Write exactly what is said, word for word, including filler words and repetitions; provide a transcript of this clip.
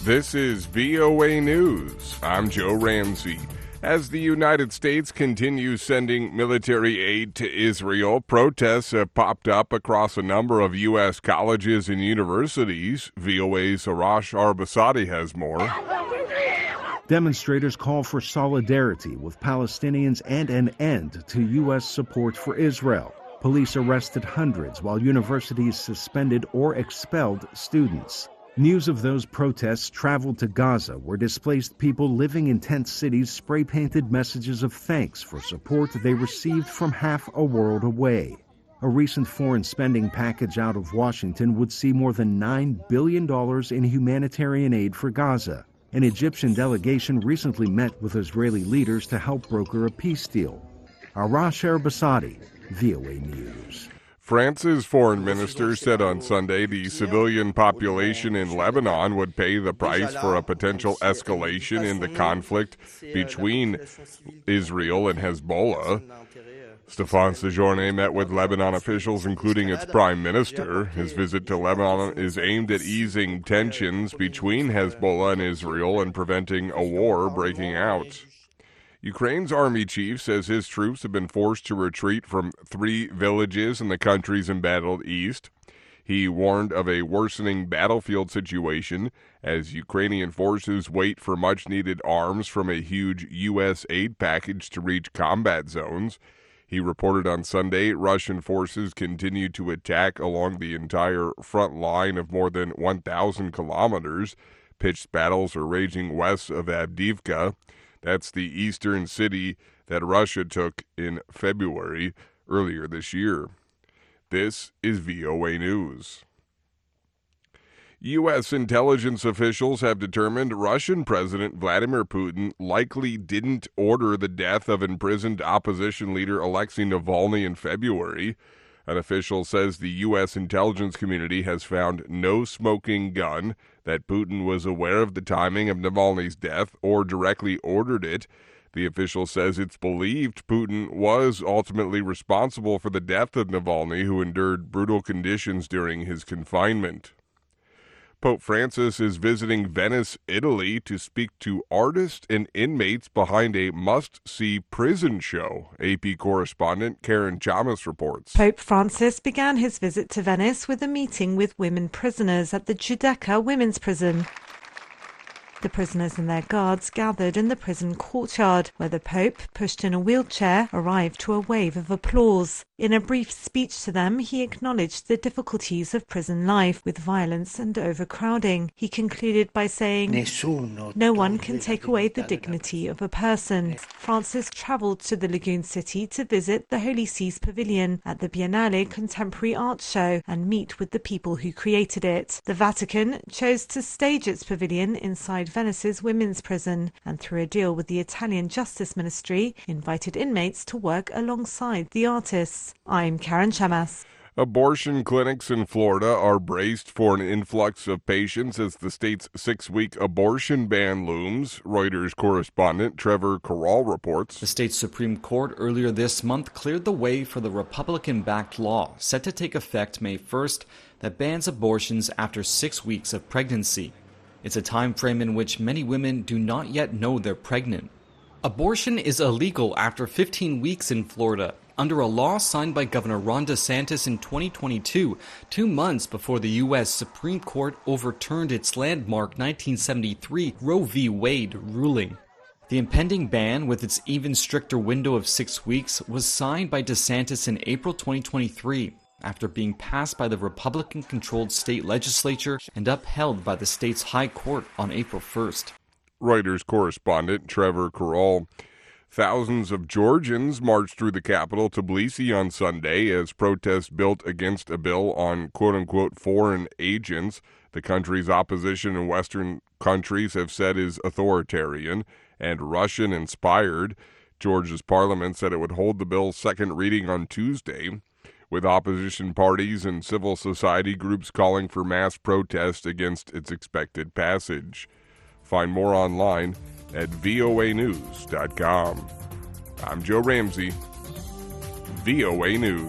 This is V O A News. I'm Joe Ramsey. As the United States continues sending military aid to Israel, protests have popped up across a number of U S colleges and universities. V O A's Arash Arbasadi has more. Demonstrators call for solidarity with Palestinians and an end to U S support for Israel. Police arrested hundreds while universities suspended or expelled students. News of those protests traveled to Gaza, where displaced people living in tent cities spray-painted messages of thanks for support they received from half a world away. A recent foreign spending package out of Washington would see more than nine billion dollars in humanitarian aid for Gaza. An Egyptian delegation recently met with Israeli leaders to help broker a peace deal. Arash Arbasadi, V O A News. France's foreign minister said on Sunday the civilian population in Lebanon would pay the price for a potential escalation in the conflict between Israel and Hezbollah. Stéphane Séjourné met with Lebanon officials, including its prime minister. His visit to Lebanon is aimed at easing tensions between Hezbollah and Israel and preventing a war breaking out. Ukraine's army chief says his troops have been forced to retreat from three villages in the country's embattled east. He warned of a worsening battlefield situation as Ukrainian forces wait for much-needed arms from a huge U S aid package to reach combat zones. He reported on Sunday Russian forces continue to attack along the entire front line of more than one thousand kilometers. Pitched battles are raging west of Avdiivka. That's the eastern city that Russia took in February earlier this year. This is V O A News. U S intelligence officials have determined Russian President Vladimir Putin likely didn't order the death of imprisoned opposition leader Alexei Navalny in February. An official says the U S intelligence community has found no smoking gun, that Putin was aware of the timing of Navalny's death or directly ordered it. The official says it's believed Putin was ultimately responsible for the death of Navalny, who endured brutal conditions during his confinement. Pope Francis is visiting Venice, Italy, to speak to artists and inmates behind a must-see prison show. A P correspondent Karen Chamas reports. Pope Francis began his visit to Venice with a meeting with women prisoners at the Giudecca Women's Prison. The prisoners and their guards gathered in the prison courtyard, where the Pope, pushed in a wheelchair, arrived to a wave of applause. In a brief speech to them, he acknowledged the difficulties of prison life with violence and overcrowding. He concluded by saying, "No one can take away the dignity of a person." Francis travelled to the lagoon city to visit the Holy See's Pavilion at the Biennale Contemporary Art Show and meet with the people who created it. The Vatican chose to stage its pavilion inside Venice's women's prison, and through a deal with the Italian Justice Ministry, invited inmates to work alongside the artists. I'm Karen Chamas. Abortion clinics in Florida are braced for an influx of patients as the state's six-week abortion ban looms. Reuters correspondent Trevor Carroll reports. The state Supreme Court earlier this month cleared the way for the Republican-backed law set to take effect May first that bans abortions after six weeks of pregnancy. It's a time frame in which many women do not yet know they're pregnant. Abortion is illegal after fifteen weeks in Florida, under a law signed by Governor Ron DeSantis in twenty twenty-two, two months before the U S Supreme Court overturned its landmark nineteen seventy-three Roe v. Wade ruling. The impending ban, with its even stricter window of six weeks, was signed by DeSantis in April twenty twenty-three. After being passed by the Republican-controlled state legislature and upheld by the state's high court on April first. Reuters correspondent Trevor Carroll. Thousands of Georgians marched through the capital, Tbilisi, on Sunday as protests built against a bill on quote-unquote foreign agents. The country's opposition in Western countries have said is authoritarian and Russian-inspired. Georgia's parliament said it would hold the bill's second reading on Tuesday, with opposition parties and civil society groups calling for mass protest against its expected passage. Find more online at V O A news dot com. I'm Joe Ramsey, V O A News.